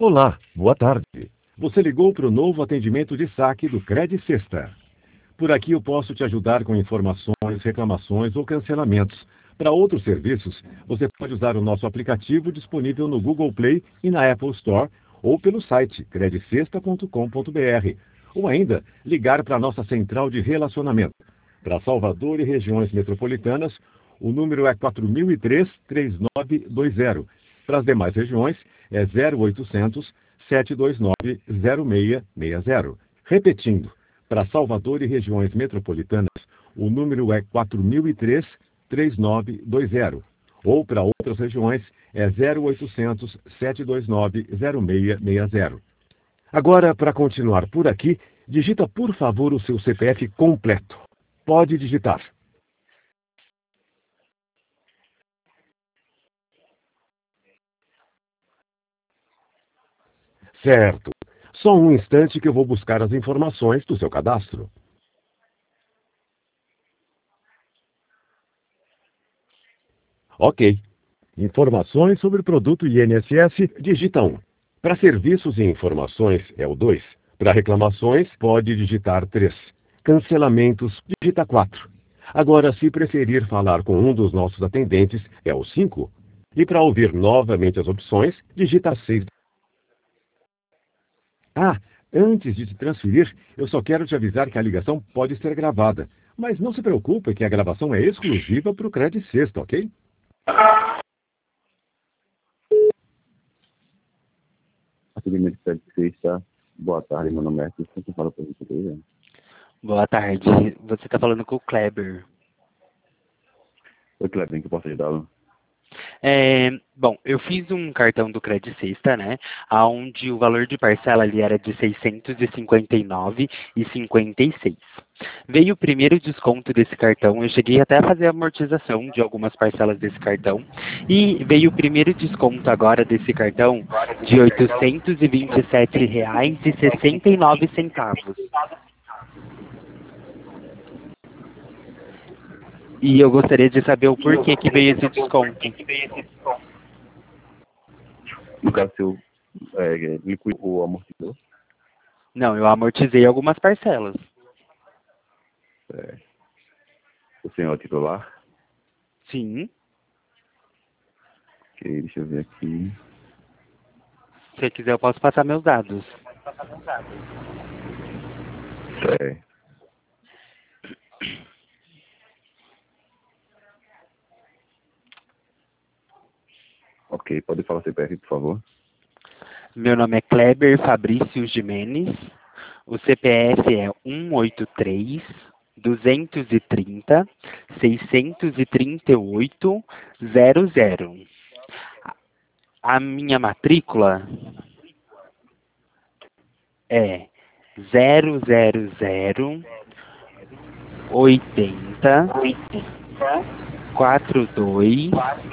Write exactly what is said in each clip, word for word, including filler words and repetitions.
Olá, boa tarde. Você ligou para o novo atendimento de saque do Credit Sexta. Por aqui eu posso te ajudar com informações, reclamações ou cancelamentos. Para outros serviços, você pode usar o nosso aplicativo disponível no Google Play e na Apple Store ou pelo site credit sexta ponto com ponto br ou ainda ligar para a nossa central de relacionamento. Para Salvador e regiões metropolitanas, o número é quatro mil e três, trinta e nove vinte. Para as demais regiões, é zero oitocentos, sete dois nove, zero seis seis zero. Repetindo, para Salvador e regiões metropolitanas, o número é quatro mil e três, trinta e nove vinte. Ou para outras regiões, é zero oitocentos, sete dois nove, zero seis seis zero. Agora, para continuar por aqui, digita por favor o seu C P F completo. Pode digitar. Certo. Só um instante que eu vou buscar as informações do seu cadastro. Ok. Informações sobre o produto I N S S, digita um. Para serviços e informações, é o dois. Para reclamações, pode digitar três. Cancelamentos, digita quatro. Agora, se preferir falar com um dos nossos atendentes, é o cinco. E para ouvir novamente as opções, digita seis. Ah, antes de te transferir, eu só quero te avisar que a ligação pode ser gravada. Mas não se preocupe que a gravação é exclusiva para o Credit Sexta, ok? Atendimento Credit Sexta. Boa tarde, meu nome é Arthur. Você fala para você? Boa tarde. Você está falando com o Kleber. Oi, Kleber, em que eu posso ajudá-lo? É, bom, eu fiz um cartão do Credit Sexta, né? Onde o valor de parcela ali era de seiscentos e cinquenta e nove reais e cinquenta e seis centavos. Veio o primeiro desconto desse cartão, eu cheguei até a fazer a amortização de algumas parcelas desse cartão. E veio o primeiro desconto agora desse cartão de oitocentos e vinte e sete reais e sessenta e nove centavos. E eu gostaria de saber o porquê que veio esse desconto. No caso, seu, é, inclui o amortizador? Não, eu amortizei algumas parcelas. É. O senhor é titular? Sim. Ok, deixa eu ver aqui. Se você quiser, eu posso passar meus dados. É. Ok, pode falar C P F, por favor? Meu nome é Kleber Fabrício Jimenez. O C P F é um oito três, duzentos e trinta, seiscentos e trinta e oito, zero zero. A minha matrícula é zero zero zero, oitenta, quarenta e dois,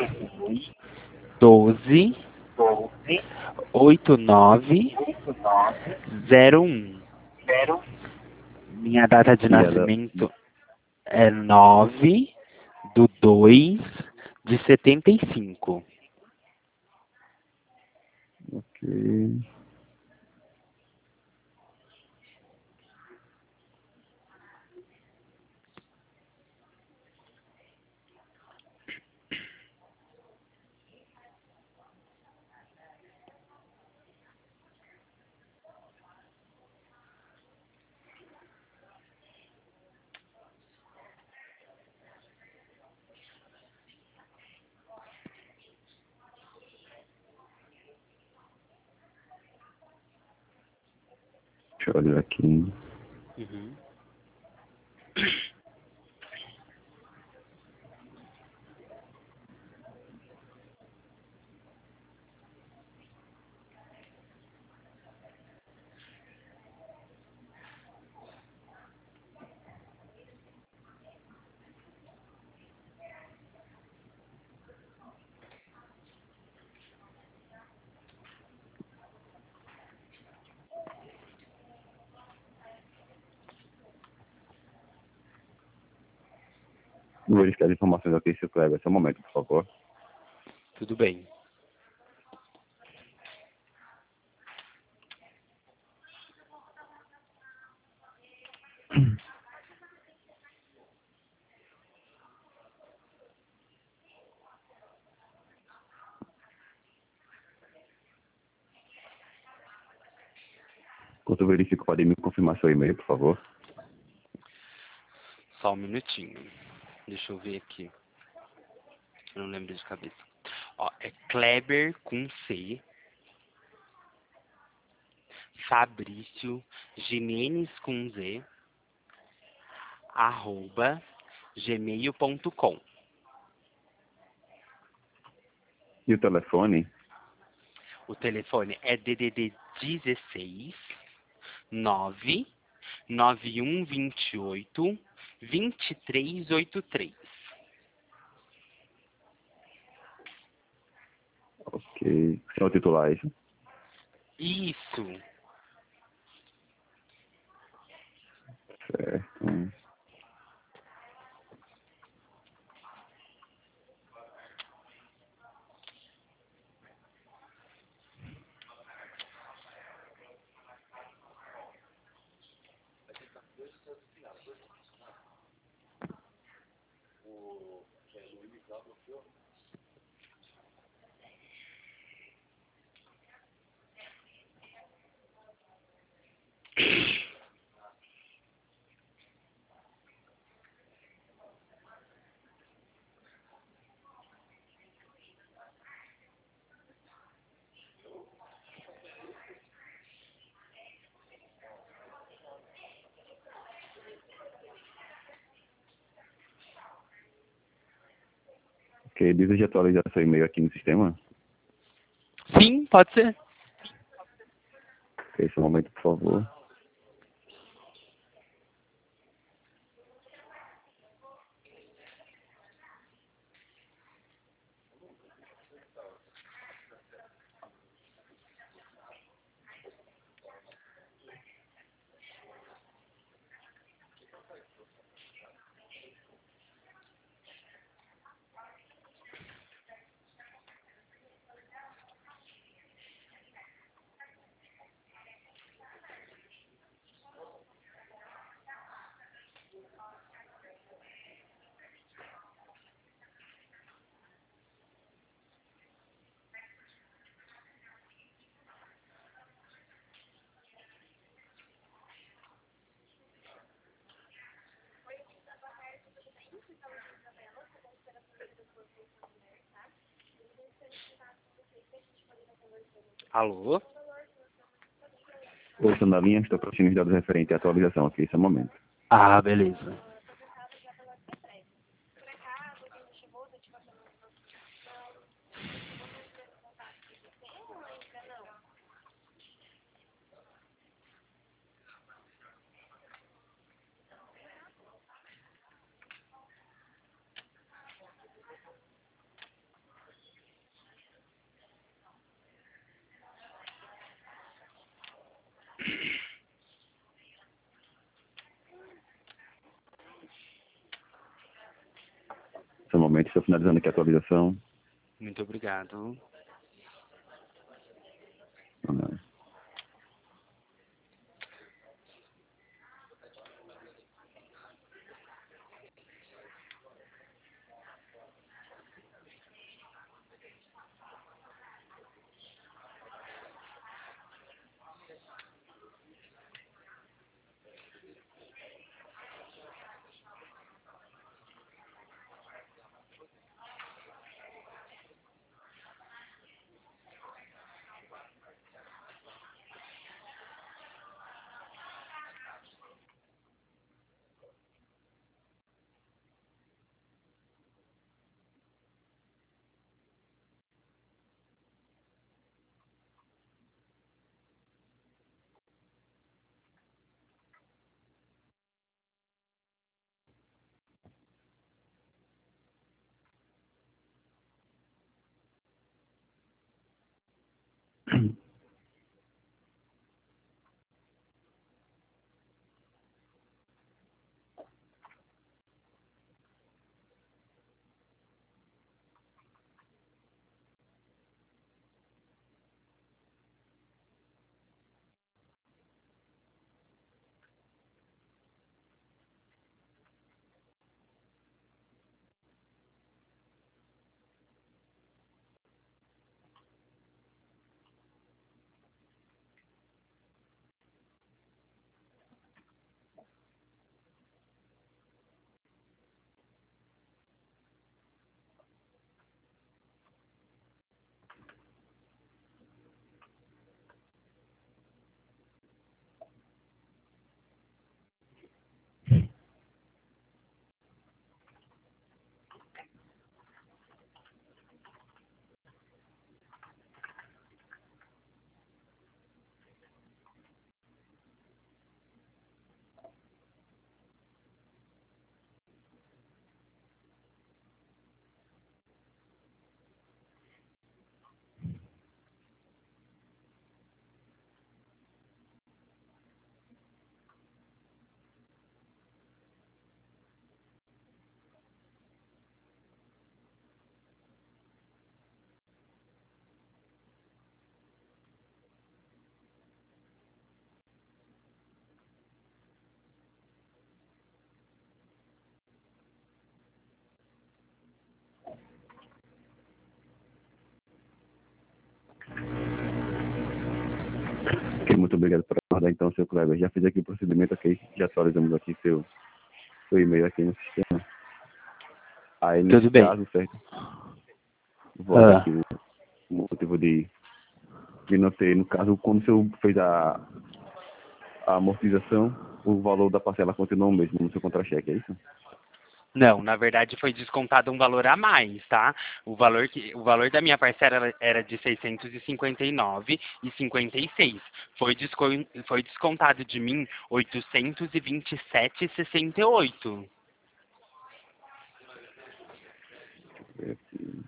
doze, oitenta e nove, zero um. Minha data de E ela... nascimento é nove do dois de setenta e cinco. Ok. Deixa eu olhar aqui. Uhum. Vou verificar as informações aqui, seu Kleber. Só um momento, por favor. Tudo bem. Enquanto eu verifico, pode me confirmar seu e-mail, por favor? Só um minutinho. Deixa eu ver aqui. Eu não lembro de cabeça. Ó, é Kleber com C. Fabrício Jimenez com Z. Arroba gmail ponto com. E o telefone? O telefone é D D D dezesseis nove nove um dois oito dois três oito três. Ok. Você é o titular, é isso? Isso. Certo. Ok, deseja atualizar seu e-mail aqui no sistema? Sim, pode ser. Ok, só um momento, por favor. Alô? Ouça na linha, estou preenchendo os dados referentes à atualização aqui, esse é o momento. Ah, beleza. Esse é o momento, estou finalizando aqui a atualização. Muito obrigado. Ah, muito obrigado por aguardar então, seu Kleber. Já fiz aqui o procedimento, ok? Já atualizamos aqui seu, seu e-mail aqui no sistema. Aí, nesse Tudo bem. caso, certo? Vou olhar Ah. aqui o motivo de, de não ter, no caso, quando o senhor fez a, a amortização, o valor da parcela continuou o mesmo no seu contra-cheque, é isso? Não, na verdade foi descontado um valor a mais, tá? O valor, que, o valor da minha parcela era- era de seiscentos e cinquenta e nove reais e cinquenta e seis. Foi, desco, foi descontado de mim oitocentos e vinte e sete reais e sessenta e oito. É aqui.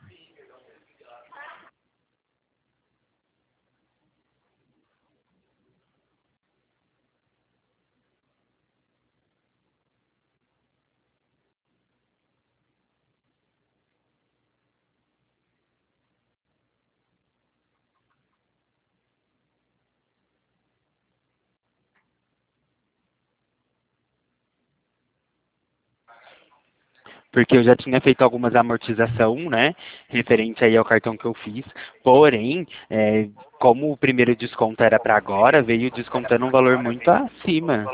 Porque eu já tinha feito algumas amortização, né, referente aí ao cartão que eu fiz. Porém, é, como o primeiro desconto era para agora, veio descontando um valor muito acima.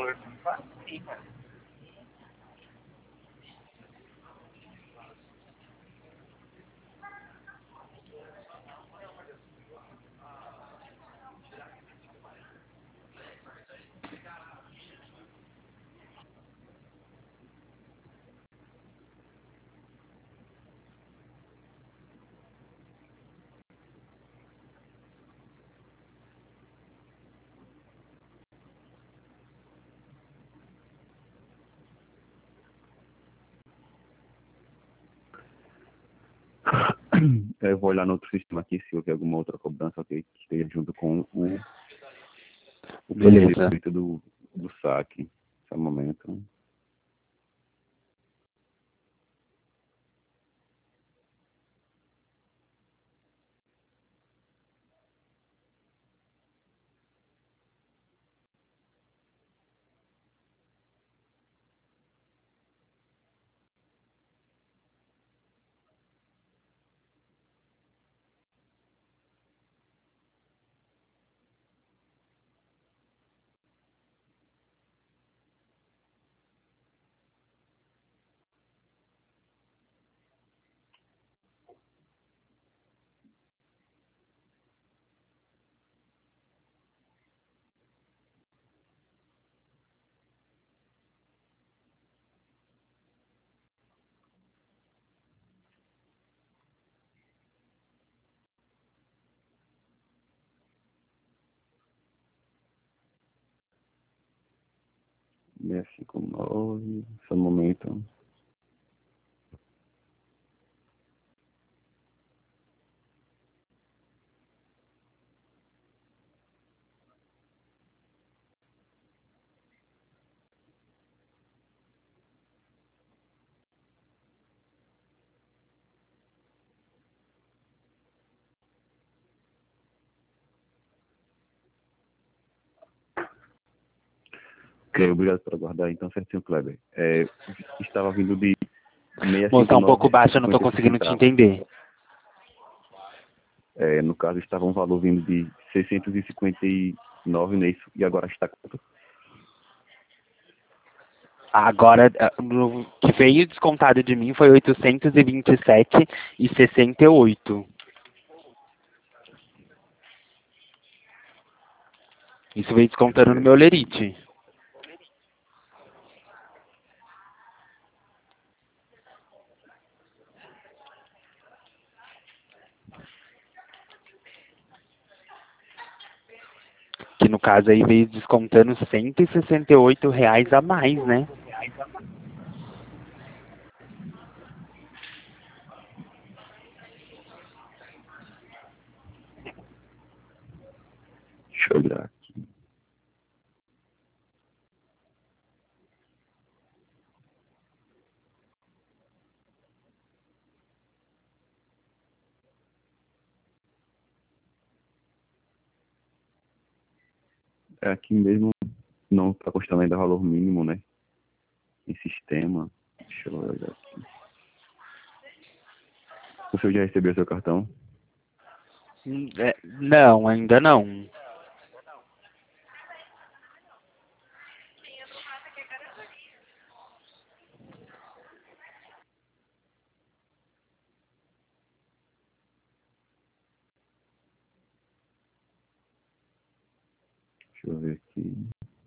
Eu vou olhar no outro sistema aqui se houver alguma outra cobrança, ok? Que esteja junto com o, o Beleza. procedimento do, do saque. Só um momento. seis cinco nove, só um momento. Ok, obrigado por aguardar. Então, certinho, Kleber. É, estava vindo de Moço, tá um pouco baixo, eu não tô seiscentos e cinquenta e nove conseguindo te centavos. entender. É, no caso, estava um valor vindo de seiscentos e cinquenta e nove nisso, e agora está quanto? Agora, o que veio descontado de mim foi oitocentos e vinte e sete reais e sessenta e oito. Isso veio Deixa eu descontando no ver meu aqui. lerite. Que no caso aí veio descontando cento e sessenta e oito reais a mais, né? Deixa eu olhar aqui. É, aqui mesmo não está custando ainda valor mínimo, né? Em sistema. Deixa eu olhar aqui. O senhor já recebeu seu cartão? Hum, é, não, ainda não. Deixa eu ver aqui.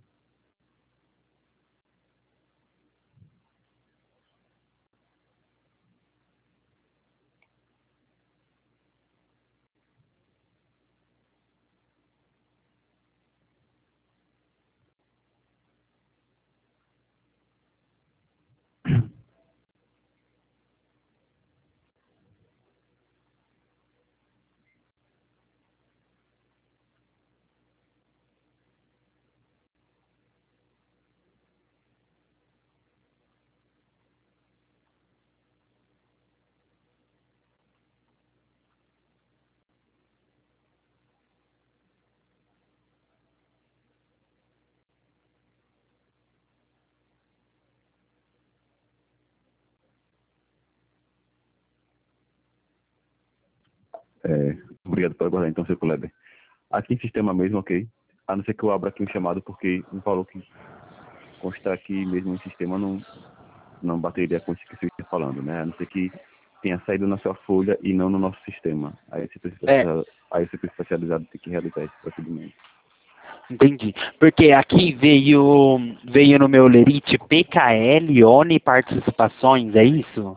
É, obrigado por aguardar, então, seu Kleber. Aqui em sistema mesmo, ok. A não ser que eu abra aqui um chamado, porque o valor que consta aqui mesmo em sistema não, não bateria com isso que você está falando, né? A não ser que tenha saído na sua folha e não no nosso sistema. Aí você É, precisa, aí você especializado tem que realizar esse procedimento. entendi. Porque aqui veio, veio no meu lerite P K L, ONI Participações, é isso?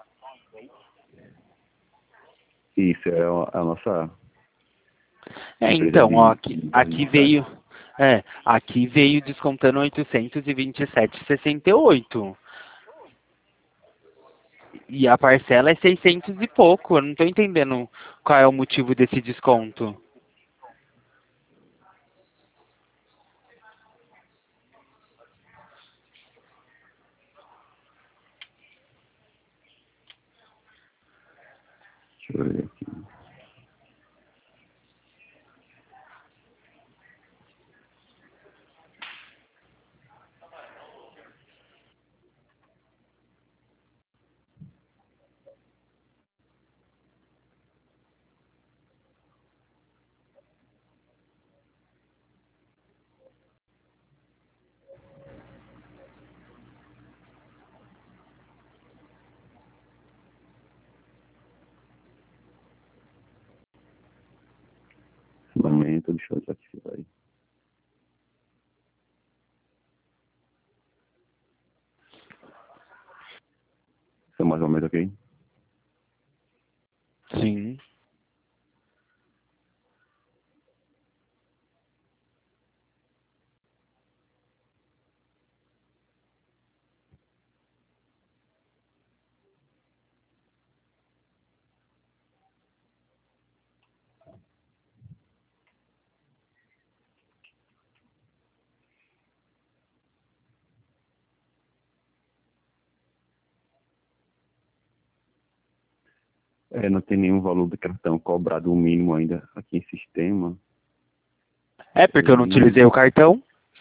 Isso é a, a nossa É, empresa então, ó, de, aqui, de aqui administrar. veio, é, aqui veio descontando oitocentos e vinte e sete e sessenta e oito. E a parcela é seiscentos e pouco. Eu não estou entendendo qual é o motivo desse desconto. Deixa eu ver aqui. Um momento, deixa eu desativar aí. Isso é mais ou menos ok? Sim. É, não tem nenhum valor de cartão cobrado o mínimo ainda aqui em sistema. É porque eu não E utilizei o cartão.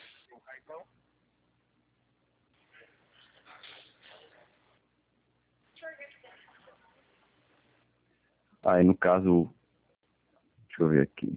aí, no caso, deixa eu ver aqui.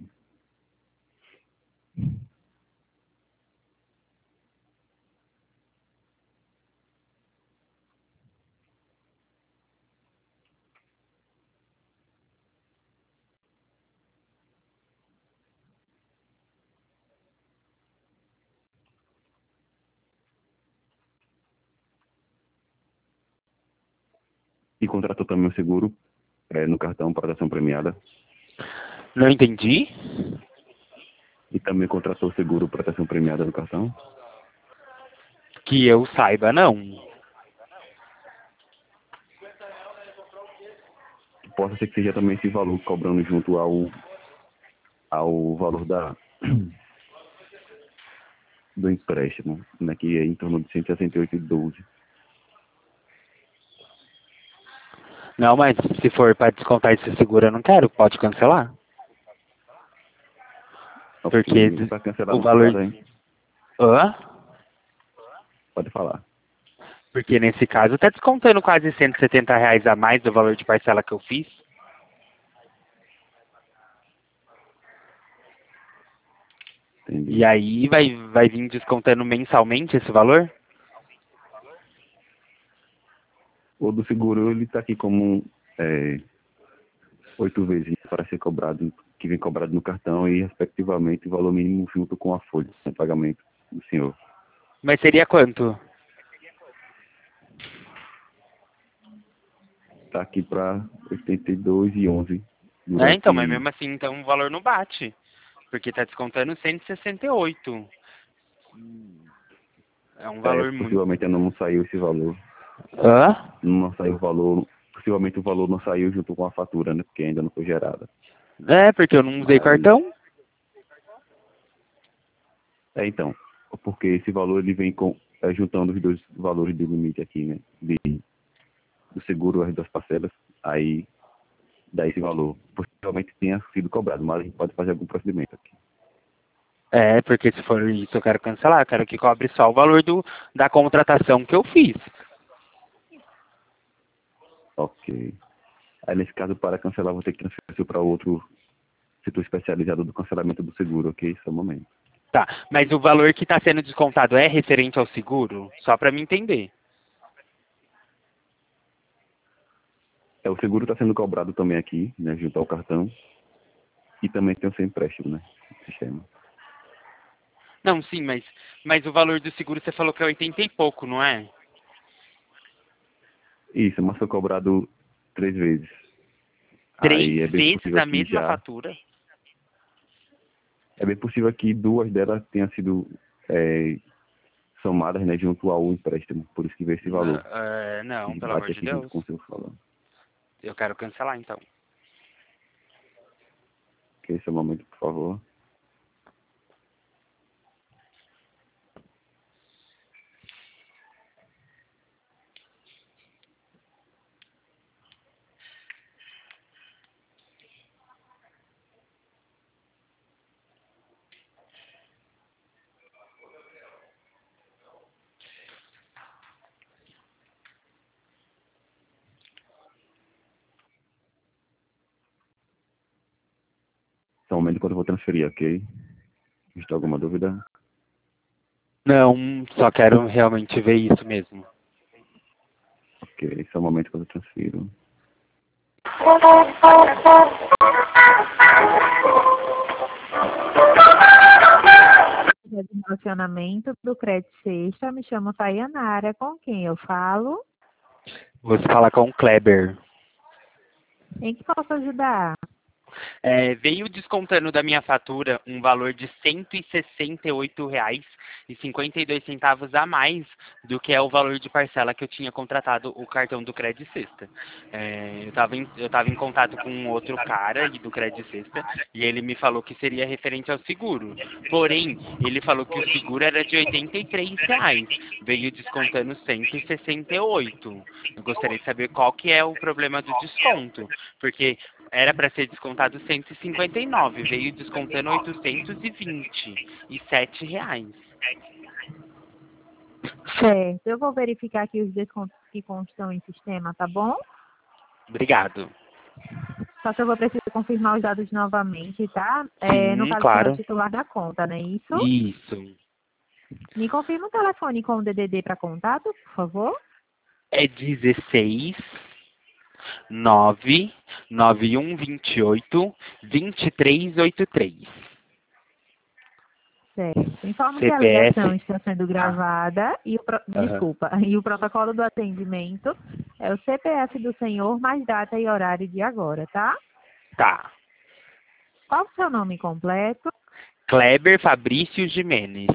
E contratou também o seguro é, no cartão proteção premiada. Não entendi. E também contratou o seguro proteção premiada no cartão. Que eu saiba, não. Possa ser que seja também esse valor cobrando junto ao, ao valor da, do empréstimo, né, que é em torno de cento e sessenta e oito vírgula doze. Não, mas se for para descontar esse seguro, eu não quero. Pode cancelar. Porque Ok, para cancelar o nesse valor... caso aí, Hã? pode falar. Porque nesse caso está descontando quase cento e setenta reais a mais do valor de parcela que eu fiz. E Entendi. aí vai, vai vir descontando mensalmente esse valor? O do seguro, ele está aqui como é, oito vezes para ser cobrado que vem cobrado no cartão e, respectivamente, o valor mínimo junto com a folha de pagamento do senhor. Mas seria quanto? Está aqui para oitenta e dois e onze. É, então, mas mesmo assim, então o valor não bate. Porque está descontando cento e sessenta e oito. É um valor é, muito... possivelmente não saiu esse valor. Hã? Não saiu o valor, possivelmente o valor não saiu junto com a fatura, né? Porque ainda não foi gerada. É, porque eu não usei Mas- cartão. É, então, porque esse valor ele vem com, é, juntando os dois valores do limite aqui, né? De, do seguro, as duas parcelas, aí dá esse valor. Possivelmente tenha sido cobrado, mas a gente pode fazer algum procedimento aqui. É, porque se for isso eu quero cancelar. Eu quero que cobre só o valor do, da contratação que eu fiz. Ok. Aí nesse caso, para cancelar, vou ter que transferir para outro setor especializado do cancelamento do seguro, ok? Só um momento. Tá, mas o valor que está sendo descontado é referente ao seguro? Só para me entender. É, o seguro está sendo cobrado também aqui, né? Junto ao cartão. E também tem o seu empréstimo, né? No sistema. Não, sim, mas, mas o valor do seguro você falou que é oitenta e pouco, não é? Isso, mas foi cobrado três vezes. Três Aí é bem vezes possível a que mesma já. fatura? É bem possível que duas delas tenham sido é, somadas, né, junto ao empréstimo. Por isso que veio esse valor. É, não, E pelo amor bate de aqui junto Deus. com o seu valor. Eu quero cancelar, então. Ok, esse é o momento, por favor. Esse é o momento quando eu vou transferir, ok? Existe alguma dúvida? Não, só quero realmente ver isso mesmo. Ok, esse é o momento quando eu transfiro. De relacionamento do Crédito Sexta, me chamo Tayanara, com quem eu falo? Você fala com o Kleber. Em que posso ajudar? É, veio descontando da minha fatura um valor de cento e sessenta e oito reais e cinquenta e dois centavos a mais do que é o valor de parcela que eu tinha contratado o cartão do Crédito Sexta. É, eu estava em, eu tava em contato com um outro cara aí do Crédito Sexta e ele me falou que seria referente ao seguro. Porém, ele falou que o seguro era de oitenta e três reais, veio descontando cento e sessenta e oito. Eu gostaria de saber qual que é o problema do desconto, porque era para ser descontado cento e cinquenta e nove, veio descontando oitocentos e vinte e sete reais. Certo, eu vou verificar aqui os descontos que constam em sistema, tá bom? Obrigado. Só que eu vou precisar confirmar os dados novamente, tá? É, no Sim, caso, você é o claro. titular da conta, não é isso? Isso. Me confirma o telefone com o D D D para contato, por favor? É dezesseis, nove, nove um vinte e oito, vinte e três oitenta e três. Certo. Informo que a ligação C P F. está sendo gravada e o pro... Aham. desculpa, e o protocolo do atendimento é o C P F do senhor mais data e horário de agora, tá? Tá. Qual o seu nome completo? Kleber Fabrício Jimenez.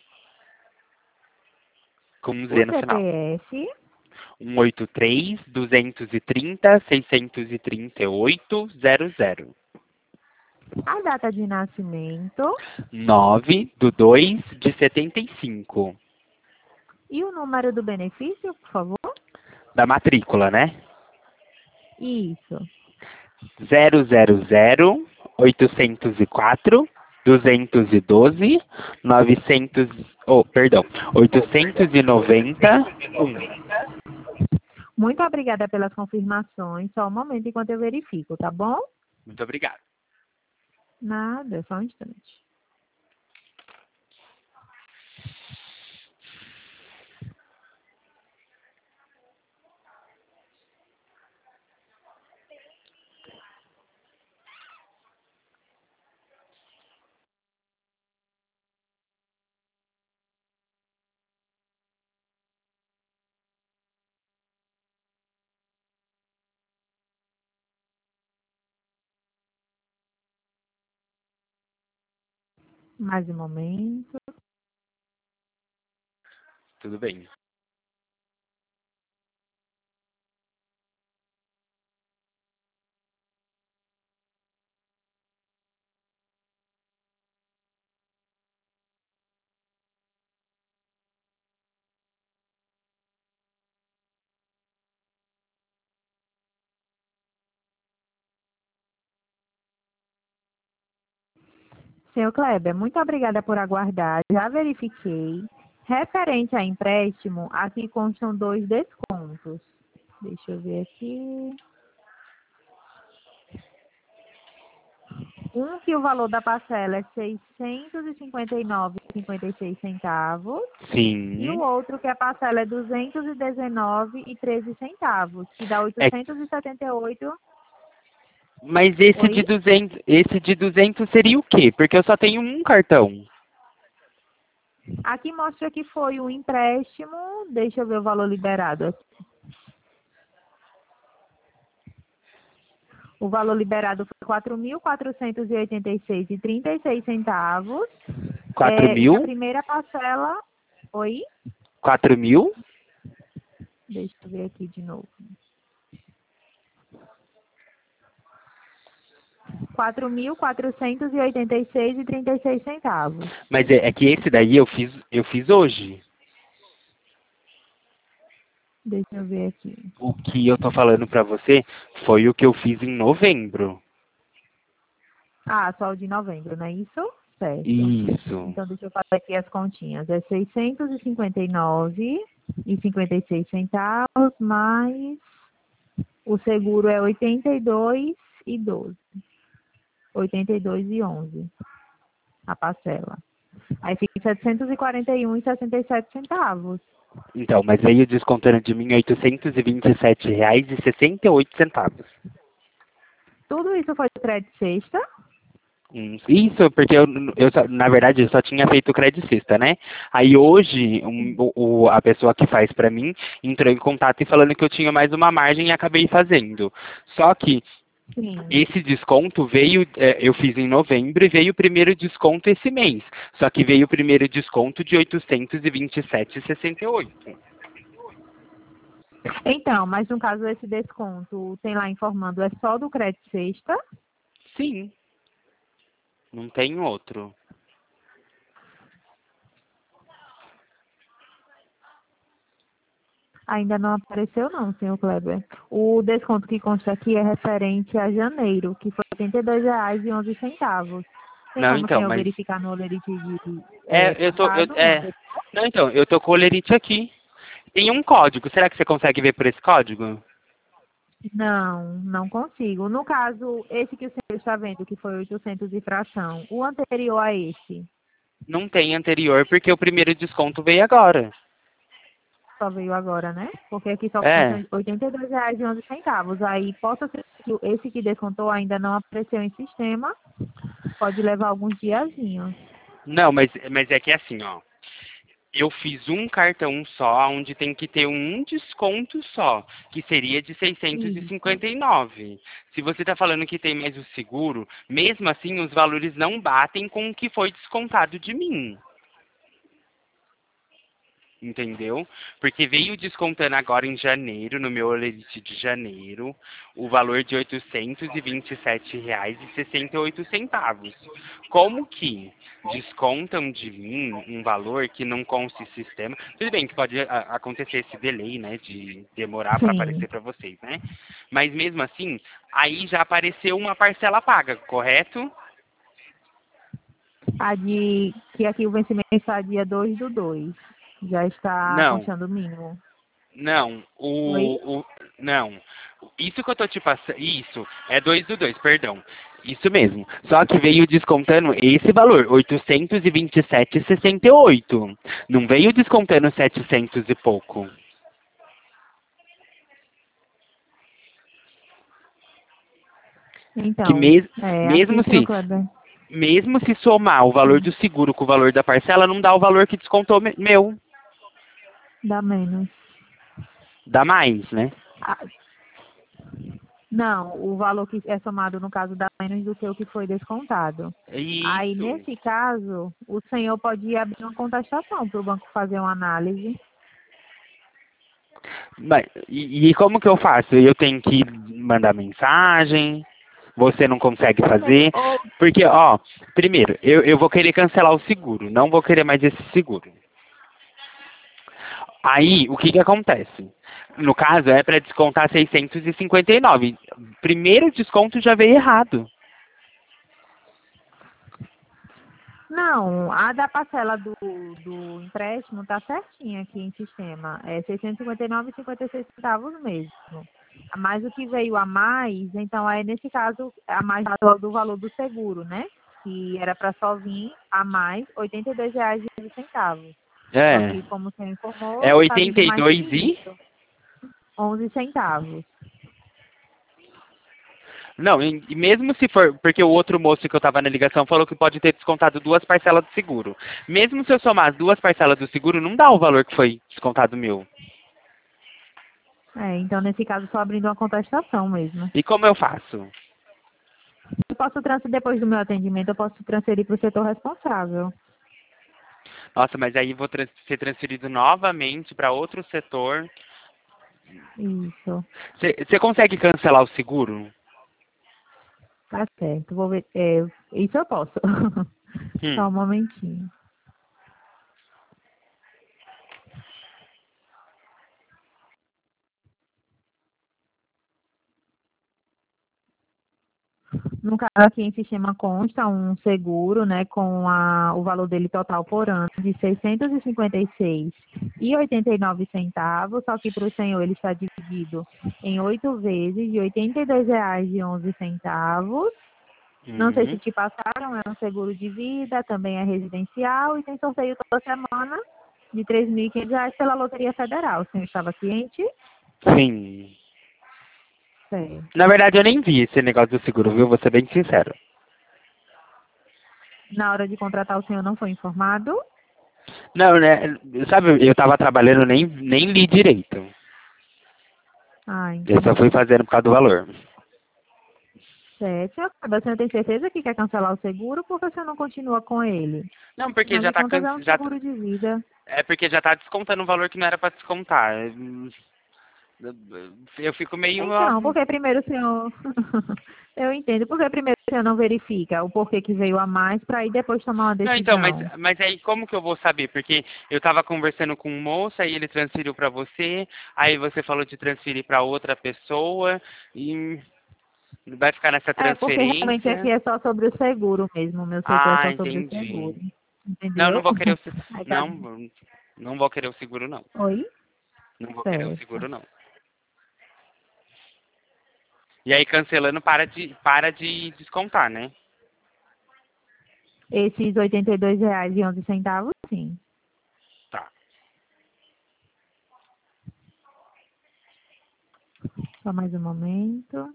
Com um Z O no final. C P F, um oito três, duzentos e trinta, seiscentos e trinta e oito, zero zero. a data de nascimento nove do dois de setenta e cinco. e o número do benefício, por favor? Da matrícula, né? Isso. zero zero zero, oitocentos e quatro, duzentos e doze, novecentos, oh, perdão, oitocentos e noventa e um. Muito obrigada pelas confirmações. Só um momento enquanto eu verifico, tá bom? Muito obrigado. Nada, só um instante. Mais um momento. Tudo bem. Senhor Kleber, muito obrigada por aguardar. Já verifiquei. Referente a empréstimo, aqui constam dois descontos. Deixa eu ver aqui. Um que o valor da parcela é seiscentos e cinquenta e nove reais e cinquenta e seis centavos. E o Sim. outro que a parcela é duzentos e dezenove reais e treze centavos, que dá É, oitocentos e setenta e oito. mas esse de Oi? duzentos, esse de duzentos seria o quê? Porque eu só tenho um cartão. Aqui mostra que foi um empréstimo. Deixa eu ver o valor liberado aqui. O valor liberado foi quatro mil quatrocentos e oitenta e seis reais e trinta e seis centavos. Quatro É, e a mil? primeira parcela. Oi? Quatro mil? Deixa eu ver aqui de novo. quatro mil quatrocentos e oitenta e seis reais e trinta e seis centavos. Mas é, é que esse daí eu fiz, eu fiz hoje. Deixa eu ver aqui. O que eu tô falando pra você foi o que eu fiz em novembro. Ah, só o de novembro, não é isso? Certo. Isso. Então, deixa eu fazer aqui as continhas. É seiscentos e cinquenta e nove reais e cinquenta e seis centavos, mais o seguro é oitenta e dois reais e doze. oitenta e dois reais e onze a parcela. Aí fica setecentos e quarenta e um reais e sessenta e sete centavos. Então, mas veio descontando de mim oitocentos e vinte e sete reais e sessenta e oito centavos. Tudo isso foi do crédito sexta? Hum, Isso, porque eu, eu só- na verdade, eu só tinha feito o credicista, né? Aí hoje, um, o, o- a pessoa que faz pra mim entrou em contato e falando que eu tinha mais uma margem e acabei fazendo. Só que Sim. esse desconto veio, é, eu fiz em novembro e veio o primeiro desconto esse mês. Só que veio o primeiro desconto de oitocentos e vinte e sete reais e sessenta e oito. Então, mas no caso esse desconto, tem lá informando, é só do crédito sexta? Sim, não tem outro. Ainda não apareceu não, senhor Kleber. O desconto que consta aqui é referente a janeiro, que foi oitenta e dois reais e onze centavos. Tem Não, como o então, senhor mas verificar no Olerite de é, é, eu tô, eu, passado, no é, anterior? não, então, eu tô com o olerite aqui. Tem um código. Será que você consegue ver por esse código? Não, não consigo. No caso, esse que o senhor está vendo, que foi oitocentos e fração, o anterior a esse, Não tem anterior, porque o primeiro desconto veio agora. só veio agora, né? Porque aqui só É. consta oitenta e dois reais e onze centavos. Aí, possa ser que esse que descontou ainda não apareceu em sistema, pode levar alguns diazinhos. Não, mas, mas é que é assim, ó. Eu fiz um cartão só, onde tem que ter um desconto só, que seria de seiscentos e Isso. cinquenta e nove. Se você está falando que tem mais o seguro, mesmo assim os valores não batem com o que foi descontado de mim. Entendeu? Porque veio descontando agora em janeiro, no meu olerite de janeiro, o valor de oitocentos e vinte e sete reais e sessenta e oito centavos. Como que descontam de mim um valor que não consta em sistema? Tudo bem que pode a, acontecer esse delay, né, de demorar para Sim. aparecer para vocês, né? Mas mesmo assim, aí já apareceu uma parcela paga, correto? A de que aqui o vencimento está dia dois do dois. Já está Não. constando o mínimo. Não, Oi? o, o não. Isso que eu tô te passando, isso, é dois do dois, perdão. Isso mesmo. Só que veio descontando esse valor, oitocentos e vinte e sete e sessenta e oito. Não veio descontando setecentos e pouco. Que Então, mes, é, aqui, mesmo senhor se Kleber. mesmo se somar o valor do seguro com o valor da parcela, não dá o valor que descontou me- meu. Dá menos. Dá mais, né? Ah, Não, o valor que é somado no caso dá menos do que o que foi descontado. Aí, Isso. nesse caso, o senhor pode abrir uma contestação para o banco fazer uma análise. Mas, e, e como que eu faço? Eu tenho que mandar mensagem? Você não consegue fazer? Ou, Porque, ó, primeiro, eu, eu vou querer cancelar o seguro. Não vou querer mais esse seguro. Aí, o que que acontece? No caso, é para descontar seiscentos e cinquenta e nove. Primeiro desconto já veio errado. não, a da parcela do, do empréstimo está certinha aqui em sistema. É seiscentos e cinquenta e nove vírgula cinquenta e seis centavos mesmo. Mas o que veio a mais, então é nesse caso a mais do, do valor do seguro, né? Que era para só vir a mais R$ oitenta e dois reais e onze centavos. Só É. que, como você informou, É está oitenta vindo e mais que dois e? isso. onze centavos. Não, e e mesmo se for, porque o outro moço que eu estava na ligação falou que pode ter descontado duas parcelas do seguro. Mesmo se eu somar as duas parcelas do seguro, não dá o valor que foi descontado meu. É, então nesse caso só abrindo uma contestação mesmo. E como eu faço? Eu posso transferir, depois do meu atendimento, eu posso transferir para o setor responsável. Nossa, mas aí vou trans- ser transferido novamente para outro setor. Isso, Você consegue cancelar o seguro? tá certo. Vou ver. É, isso eu posso. Hum. Só um momentinho. No caso aqui em sistema consta um seguro, né, com a, o valor dele total por ano de seiscentos e cinquenta e seis reais e oitenta e nove centavos, só que para o senhor ele está dividido em oito vezes de oitenta e dois reais e onze centavos. Não sei se Uhum. te passaram, é um seguro de vida, também é residencial e tem sorteio toda semana de três mil e quinhentos reais pela Loteria Federal. O senhor estava ciente? Sim. Na Certo. verdade, eu nem vi esse negócio do seguro, viu? Vou ser bem sincero. Na hora de contratar o senhor não foi informado? Não, né? Sabe, eu tava trabalhando, nem, nem li direito. Ah, Eu só fui entendi. fazendo por causa do valor. Certo. O senhor tem certeza que quer cancelar o seguro porque o senhor não continua com ele? Não, porque Afinal já de tá, contas, can- é um já tá- seguro de vida. é porque já tá descontando um valor que não era pra descontar. Eu fico meio. Então, porque primeiro o senhor... Eu entendo. Porque primeiro o senhor não verifica o porquê que veio a mais para aí depois tomar uma Não, então, mas, decisão. mas aí como que eu vou saber? Porque eu tava conversando com um moço, aí ele transferiu pra você, aí você falou de transferir pra outra pessoa, e vai ficar nessa É, porque realmente transferência. aqui é só sobre o seguro mesmo. O meu setor é Ah, só sobre o entendi. seguro. Não, não Entendeu? vou querer o se- Aí tá... não, não vou querer o seguro não. Oi? Não vou querer o Certo. seguro não. E aí cancelando para de para de descontar, né? Esses oitenta e dois reais e onze centavos, sim. Tá. Só mais um momento.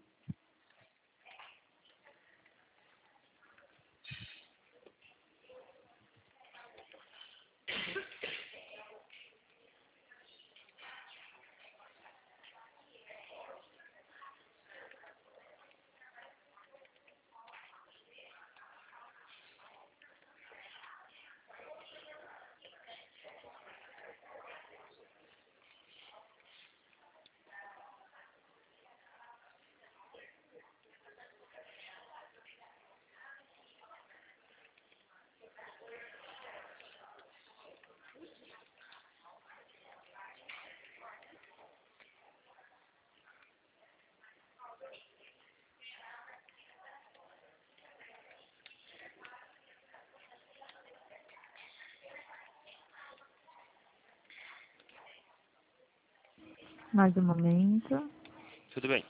Mais um momento. Tudo bem.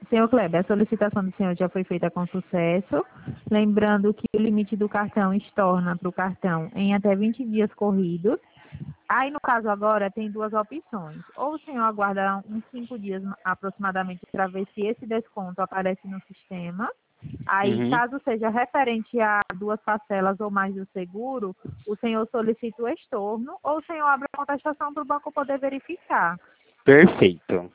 Senhor Kleber, a solicitação do senhor já foi feita com sucesso. Lembrando que o limite do cartão estorna para o cartão em até vinte dias corridos. Aí, no caso agora, tem duas opções. Ou o senhor aguarda uns cinco dias aproximadamente para ver se esse desconto aparece no sistema. Aí, Uhum. caso seja referente a duas parcelas ou mais do seguro, o senhor solicita o estorno ou o senhor abre a contestação para o banco poder verificar. Perfeito.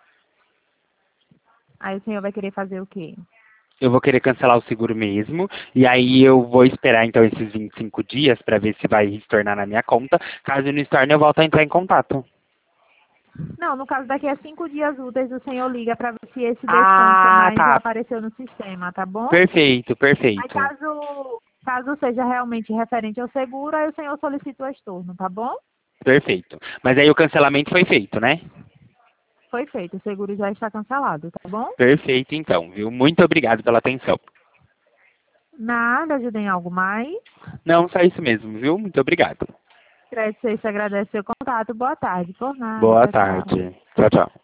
Aí o senhor vai querer fazer o quê? Eu vou querer cancelar o seguro mesmo, e aí eu vou esperar então esses vinte e cinco dias para ver se vai retornar na minha conta. Caso não estorne, eu volto a entrar em contato. Não, no caso daqui a cinco dias úteis, o senhor liga para ver se esse desconto Ah, mais tá. já apareceu no sistema, tá bom? Perfeito, Aí perfeito. caso, caso seja realmente referente ao seguro, aí o senhor solicita o estorno, tá bom? Perfeito. Mas aí o cancelamento foi feito, né? Foi feito, o seguro já está cancelado, tá bom? Perfeito, então, viu? Muito obrigado pela atenção. Nada, ajuda em algo mais. Não, só isso mesmo, viu? Muito obrigado. Crédito Sexta agradece seu contato. Boa tarde, por nada. Boa Tchau, tchau. tarde. Tchau, tchau.